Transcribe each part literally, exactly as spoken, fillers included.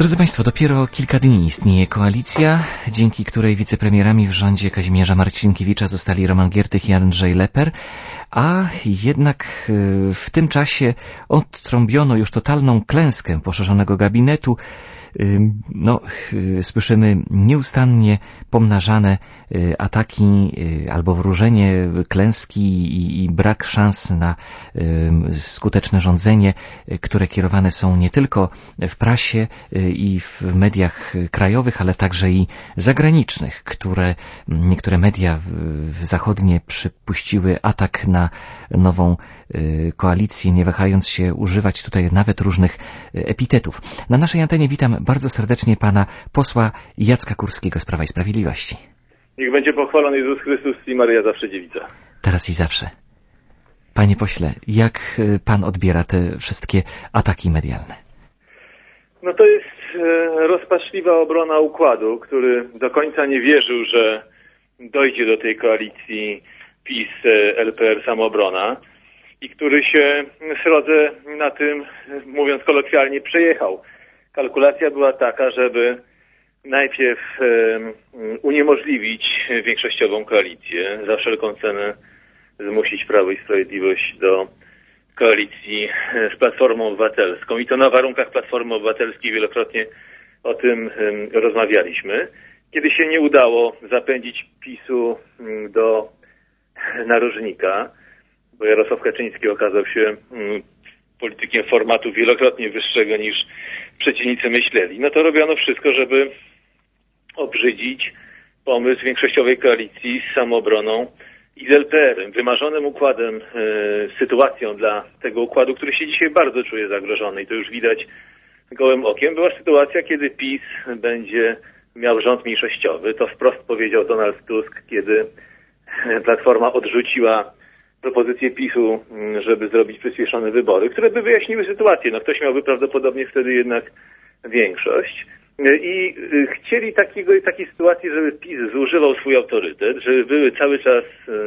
Drodzy Państwo, dopiero kilka dni istnieje koalicja, dzięki której wicepremierami w rządzie Kazimierza Marcinkiewicza zostali Roman Giertych i Andrzej Leper, a jednak w tym czasie odtrąbiono już totalną klęskę poszerzonego gabinetu. No, słyszymy nieustannie pomnażane ataki albo wróżenie klęski i, i brak szans na skuteczne rządzenie, które kierowane są nie tylko w prasie i w mediach krajowych, ale także i zagranicznych, które niektóre media zachodnie przypuściły atak na nową koalicję, nie wahając się używać tutaj nawet różnych epitetów. Na naszej antenie witam bardzo serdecznie pana posła Jacka Kurskiego z Prawa i Sprawiedliwości. Niech będzie pochwalony Jezus Chrystus i Maryja zawsze dziewica. Teraz i zawsze. Panie pośle, jak pan odbiera te wszystkie ataki medialne? No to jest rozpaczliwa obrona układu, który do końca nie wierzył, że dojdzie do tej koalicji PiS, L P R, Samoobrona i który się, srodze na tym, mówiąc kolokwialnie, przejechał. Kalkulacja była taka, żeby najpierw uniemożliwić większościową koalicję, za wszelką cenę zmusić Prawo i Sprawiedliwość do koalicji z Platformą Obywatelską. I to na warunkach Platformy Obywatelskiej wielokrotnie o tym rozmawialiśmy. Kiedy się nie udało zapędzić PiS-u do narożnika, bo Jarosław Kaczyński okazał się politykiem formatu wielokrotnie wyższego niż przeciwnicy myśleli, no to robiono wszystko, żeby obrzydzić pomysł większościowej koalicji z Samoobroną i z L P R-em. Wymarzonym układem, e, sytuacją dla tego układu, który się dzisiaj bardzo czuje zagrożony i to już widać gołym okiem, była sytuacja, kiedy PiS będzie miał rząd mniejszościowy. To wprost powiedział Donald Tusk, kiedy Platforma odrzuciła propozycję PiS-u, żeby zrobić przyspieszone wybory, które by wyjaśniły sytuację. No ktoś miałby prawdopodobnie wtedy jednak większość. I chcieli takiego, takiej sytuacji, żeby PiS zużywał swój autorytet, żeby były cały czas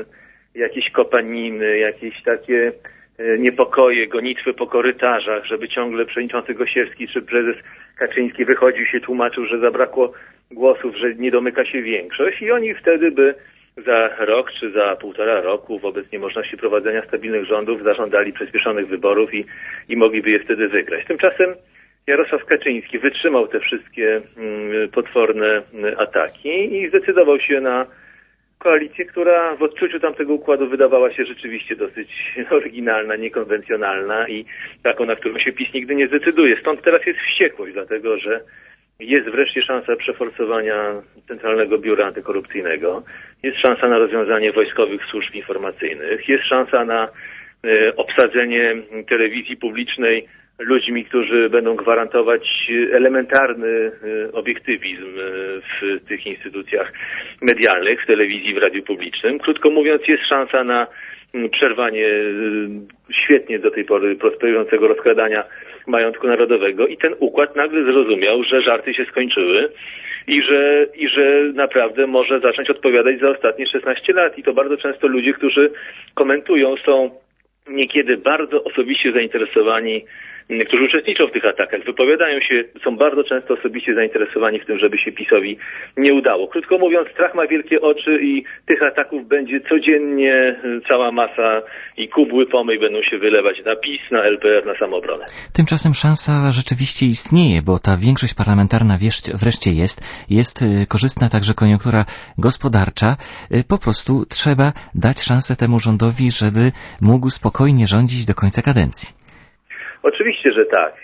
jakieś kopaniny, jakieś takie niepokoje, gonitwy po korytarzach, żeby ciągle przewodniczący Gosiewski czy prezes Kaczyński wychodził się, tłumaczył, że zabrakło głosów, że nie domyka się większość i oni wtedy by za rok czy za półtora roku wobec niemożności prowadzenia stabilnych rządów zażądali przyspieszonych wyborów i, i mogliby je wtedy wygrać. Tymczasem Jarosław Kaczyński wytrzymał te wszystkie mm, potworne ataki i zdecydował się na koalicję, która w odczuciu tamtego układu wydawała się rzeczywiście dosyć oryginalna, niekonwencjonalna i taką, na którą się PiS nigdy nie zdecyduje. Stąd teraz jest wściekłość, dlatego że jest wreszcie szansa przeforsowania Centralnego Biura Antykorupcyjnego, jest szansa na rozwiązanie wojskowych służb informacyjnych, jest szansa na e, obsadzenie telewizji publicznej ludźmi, którzy będą gwarantować elementarny e, obiektywizm e, w tych instytucjach medialnych, w telewizji, w radiu publicznym. Krótko mówiąc, jest szansa na przerwanie e, świetnie do tej pory prosperującego rozkradania majątku narodowego i ten układ nagle zrozumiał, że żarty się skończyły i że, i że naprawdę może zacząć odpowiadać za ostatnie szesnaście lat. I to bardzo często ludzie, którzy komentują, są niekiedy bardzo osobiście zainteresowani, którzy uczestniczą w tych atakach, wypowiadają się, są bardzo często osobiście zainteresowani w tym, żeby się PiS-owi nie udało. Krótko mówiąc, strach ma wielkie oczy i tych ataków będzie codziennie cała masa i kubły pomyj będą się wylewać na PiS, na L P R, na Samoobronę. Tymczasem szansa rzeczywiście istnieje, bo ta większość parlamentarna wreszcie jest. Jest korzystna także koniunktura gospodarcza. Po prostu trzeba dać szansę temu rządowi, żeby mógł spokojnie rządzić do końca kadencji. Oczywiście, że tak,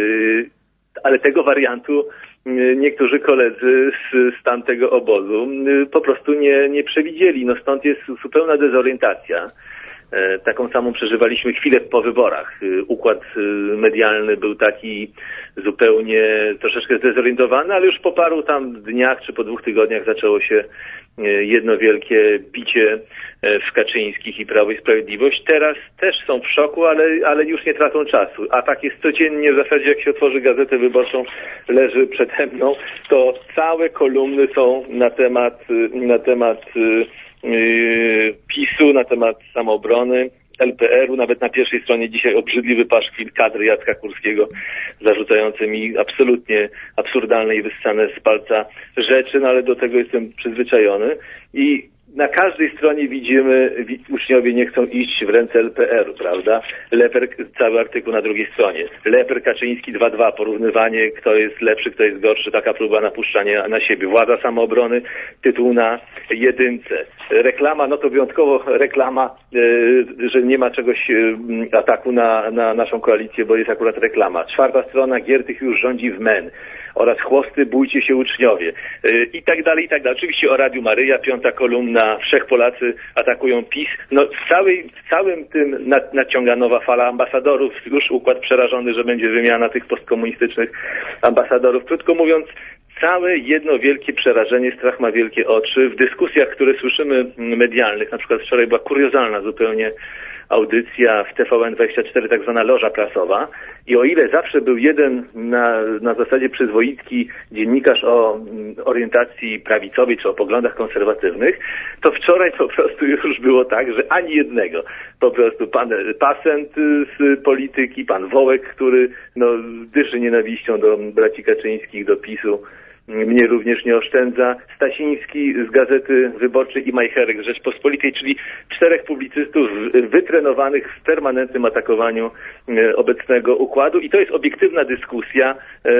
ale tego wariantu niektórzy koledzy z, z tamtego obozu po prostu nie, nie przewidzieli. No stąd jest zupełna dezorientacja. Taką samą przeżywaliśmy chwilę po wyborach. Układ medialny był taki zupełnie troszeczkę zdezorientowany, ale już po paru tam dniach czy po dwóch tygodniach zaczęło się jedno wielkie bicie w Kaczyńskich i Prawo i Sprawiedliwość. Teraz też są w szoku, ale, ale już nie tracą czasu. A tak jest codziennie, w zasadzie jak się otworzy Gazetę Wyborczą, leży przede mną, to całe kolumny są na temat, na temat yy, PiS-u, na temat Samoobrony, L P R u. Nawet na pierwszej stronie dzisiaj obrzydliwy paszkwil kadry Jacka Kurskiego zarzucający mi absolutnie absurdalne i wyssane z palca rzeczy, no ale do tego jestem przyzwyczajony. I na każdej stronie widzimy, uczniowie nie chcą iść w ręce L P R u, prawda? Leper, cały artykuł na drugiej stronie. Leper Kaczyński dwa dwa, porównywanie, kto jest lepszy, kto jest gorszy, taka próba napuszczania na siebie. Władza samoobrony, tytuł na jedynce. Reklama, no to wyjątkowo reklama, yy, że nie ma czegoś, yy, ataku na, na naszą koalicję, bo jest akurat reklama. Czwarta strona, Giertych już rządzi w M E N. Oraz chłosty, bójcie się uczniowie. Yy, I tak dalej, i tak dalej. Oczywiście o Radiu Maryja, piąta kolumna, Wszechpolacy atakują PiS. No w, całej, w całym tym nad, nadciąga nowa fala ambasadorów. Już układ przerażony, że będzie wymiana tych postkomunistycznych ambasadorów. Krótko mówiąc, całe jedno wielkie przerażenie, strach ma wielkie oczy. W dyskusjach, które słyszymy medialnych, na przykład wczoraj była kuriozalna zupełnie audycja w T V N dwadzieścia cztery, tak zwana loża prasowa. I o ile zawsze był jeden na, na zasadzie przyzwoitki dziennikarz o orientacji prawicowej czy o poglądach konserwatywnych, to wczoraj po prostu już było tak, że ani jednego. Po prostu pan Pasent z polityki, pan Wołek, który no, dyszy nienawiścią do braci Kaczyńskich, do PiSu, mnie również nie oszczędza, Stasiński z Gazety Wyborczej i Majcherek z Rzeczpospolitej, czyli czterech publicystów wytrenowanych w permanentnym atakowaniu obecnego układu i to jest obiektywna dyskusja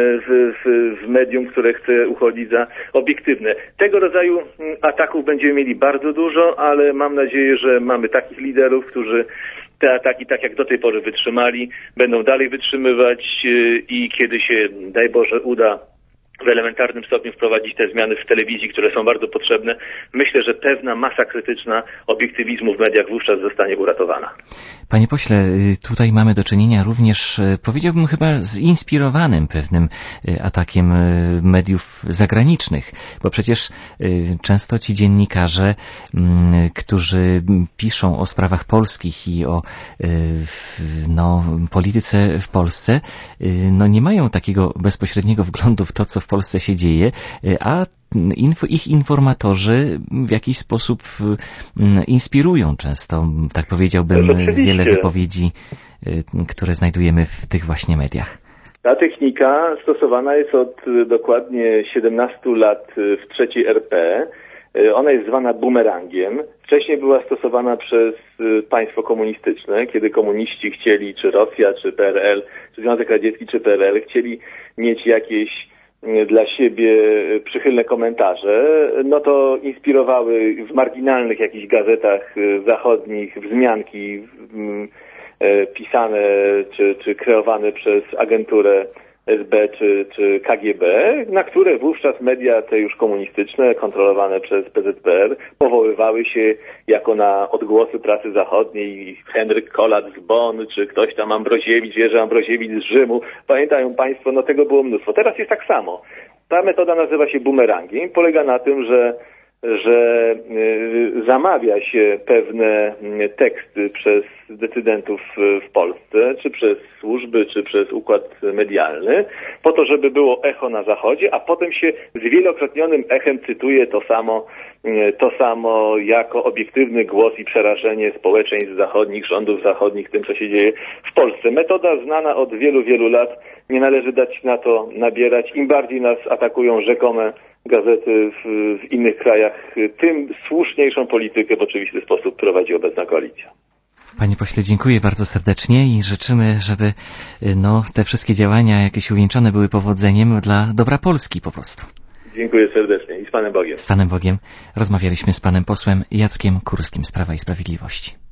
w, w, w medium, które chce uchodzić za obiektywne. Tego rodzaju ataków będziemy mieli bardzo dużo, ale mam nadzieję, że mamy takich liderów, którzy te ataki, tak jak do tej pory wytrzymali, będą dalej wytrzymywać i kiedy się, daj Boże, uda w elementarnym stopniu wprowadzić te zmiany w telewizji, które są bardzo potrzebne, myślę, że pewna masa krytyczna obiektywizmu w mediach wówczas zostanie uratowana. Panie pośle, tutaj mamy do czynienia również, powiedziałbym chyba zinspirowanym pewnym atakiem mediów zagranicznych, bo przecież często ci dziennikarze, którzy piszą o sprawach polskich i o no, polityce w Polsce, no nie mają takiego bezpośredniego wglądu w to, co w Polsce się dzieje, a Inf, ich informatorzy w jakiś sposób inspirują często, tak powiedziałbym, wiele wypowiedzi, które znajdujemy w tych właśnie mediach. Ta technika stosowana jest od dokładnie siedemnastu lat w trzeciej R P. Ona jest zwana bumerangiem. Wcześniej była stosowana przez państwo komunistyczne, kiedy komuniści chcieli, czy Rosja, czy P R L, czy Związek Radziecki, czy P R L, chcieli mieć jakieś dla siebie przychylne komentarze, no to inspirowały w marginalnych jakichś gazetach zachodnich wzmianki pisane czy, czy kreowane przez agenturę S B czy, czy K G B, na które wówczas media te już komunistyczne, kontrolowane przez P Z P R, powoływały się jako na odgłosy prasy zachodniej. Henryk Kolat z Bonn, czy ktoś tam Ambroziewicz, Jerzy Ambroziewicz z Rzymu. Pamiętają Państwo, no tego było mnóstwo. Teraz jest tak samo. Ta metoda nazywa się bumerangiem. Polega na tym, że że y, zamawia się pewne teksty przez decydentów w Polsce, czy przez służby, czy przez układ medialny, po to, żeby było echo na Zachodzie, a potem się z wielokrotnionym echem cytuje to samo, y, to samo jako obiektywny głos i przerażenie społeczeństw zachodnich, rządów zachodnich tym, co się dzieje w Polsce. Metoda znana od wielu, wielu lat. Nie należy dać na to nabierać. Im bardziej nas atakują rzekome gazety w, w innych krajach, tym słuszniejszą politykę w oczywisty sposób prowadzi obecna koalicja. Panie pośle, dziękuję bardzo serdecznie i życzymy, żeby no, te wszystkie działania jakieś uwieńczone były powodzeniem dla dobra Polski po prostu. Dziękuję serdecznie i z Panem Bogiem. Z Panem Bogiem rozmawialiśmy z Panem posłem Jackiem Kurskim z Prawa i Sprawiedliwości.